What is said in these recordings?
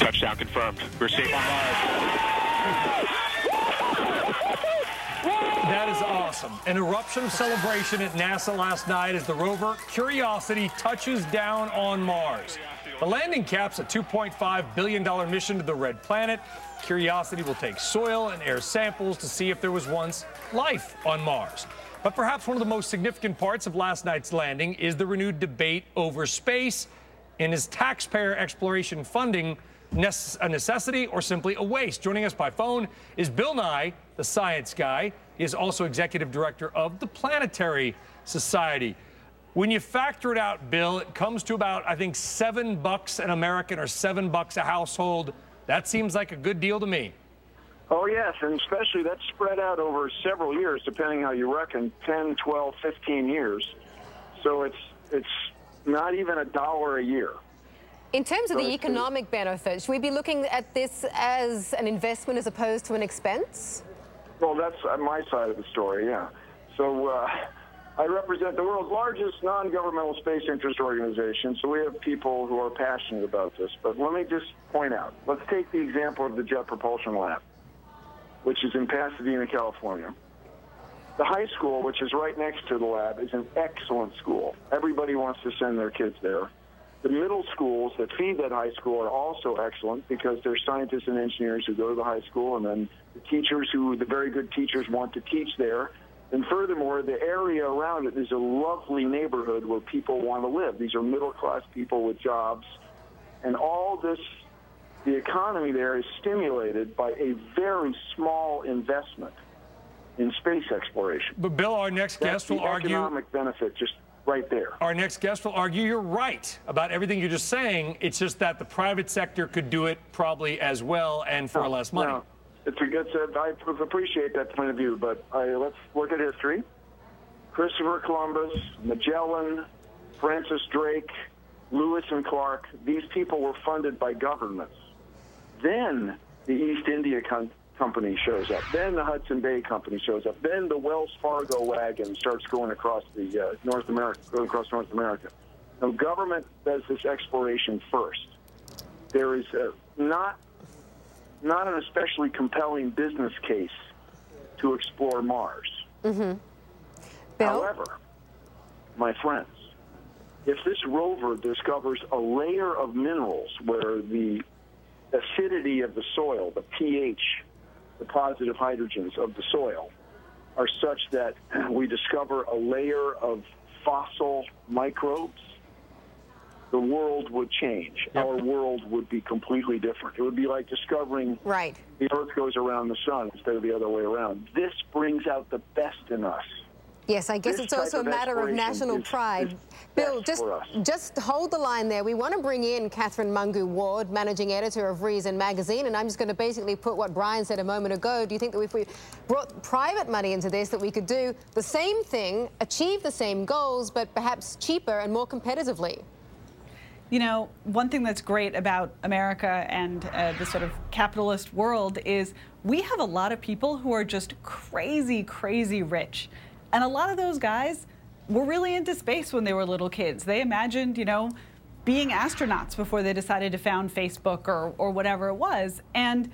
Touchdown confirmed. We're safe on Mars. That is awesome. An eruption of celebration at NASA last night as the rover Curiosity touches down on Mars. The landing caps a $2.5 billion mission to the Red Planet. Curiosity will take soil and air samples to see if there was once life on Mars. But perhaps one of the most significant parts of last night's landing is the renewed debate over space. And is taxpayer exploration funding a necessity or simply a waste? Joining us by phone is Bill Nye, the science guy. He is also executive director of the Planetary Society. When you factor it out, Bill, it comes to about, I think, $7 an American or $7 a household. That seems like a good deal to me. Oh, yes, and especially that's spread out over several years, depending how you reckon, 10, 12, 15 years. So it's not even $1 a year. In terms of the economic benefit, should we be looking at this as an investment as opposed to an expense? Well, that's my side of the story, yeah. So I represent the world's largest non-governmental space interest organization, so we have people who are passionate about this. But let me just point out, let's take the example of the Jet Propulsion Lab, which is in Pasadena, California. The high school, which is right next to the lab, is an excellent school. Everybody wants to send their kids there. The middle schools that feed that high school are also excellent because they're scientists and engineers who go to the high school, and then the teachers the very good teachers want to teach there. And furthermore, the area around it is a lovely neighborhood where people want to live. These are middle-class people with jobs. And all this, the economy there is stimulated by a very small investment in space exploration. But Bill, our next guest will argue economic benefit just right there. Our next guest will argue you're right about everything you're just saying. It's just that the private sector could do it probably as well and for less money. No. I appreciate that point of view, but let's look at history. Christopher Columbus, Magellan, Francis Drake, Lewis and Clark, these people were funded by governments. Then the East India Company shows up. Then the Hudson Bay Company shows up. Then the Wells Fargo wagon starts going across North America. Now, government does this exploration first. There is not an especially compelling business case to explore Mars. Mm-hmm. However, my friends, if this rover discovers a layer of minerals where the acidity of the soil, the pH, the positive hydrogens of the soil, are such that we discover a layer of fossil microbes, the world would change. Yep. Our world would be completely different. It would be like discovering the Earth goes around the sun instead of the other way around. This brings out the best in us. Yes, I guess it's also a matter of national pride. Bill, just hold the line there. We want to bring in Catherine Mungu Ward, managing editor of Reason magazine, and I'm just going to basically put what Brian said a moment ago. Do you think that if we brought private money into this, that we could do the same thing, achieve the same goals, but perhaps cheaper and more competitively? You know, one thing that's great about America and the sort of capitalist world is we have a lot of people who are just crazy, crazy rich. And a lot of those guys were really into space when they were little kids. They imagined, you know, being astronauts before they decided to found Facebook or whatever it was. And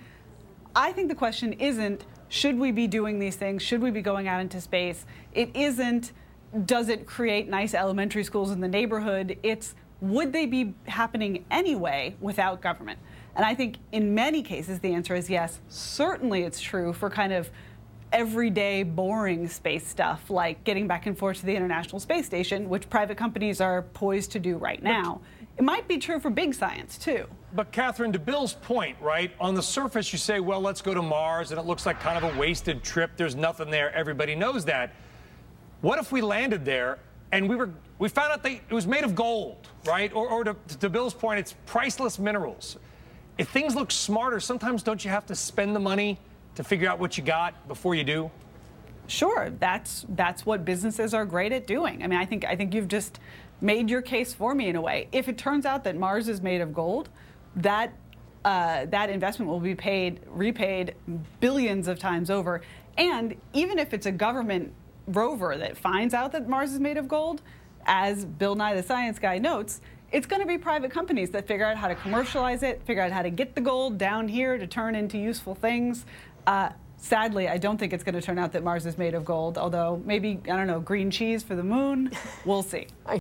I think the question isn't, should we be doing these things? Should we be going out into space? It isn't, does it create nice elementary schools in the neighborhood? It's, would they be happening anyway without government? And I think in many cases the answer is yes. Certainly it's true for kind of everyday boring space stuff like getting back and forth to the International Space Station, which private companies are poised to do right now. It might be true for big science too. But Catherine, to Bill's point, right, on the surface you say, well, let's go to Mars, and it looks like kind of a wasted trip. There's nothing there. Everybody knows that. What if we landed there and we found out it was made of gold, right? Or to Bill's point, it's priceless minerals. If things look smarter, sometimes don't you have to spend the money to figure out what you got before you do? Sure, that's what businesses are great at doing. I mean, I think you've just made your case for me in a way. If it turns out that Mars is made of gold, that investment will be repaid billions of times over. And even if it's a government rover that finds out that Mars is made of gold, as Bill Nye the Science Guy notes, it's going to be private companies that figure out how to commercialize it, figure out how to get the gold down here to turn into useful things. Sadly, I don't think it's going to turn out that Mars is made of gold, although maybe, I don't know, green cheese for the moon. We'll see.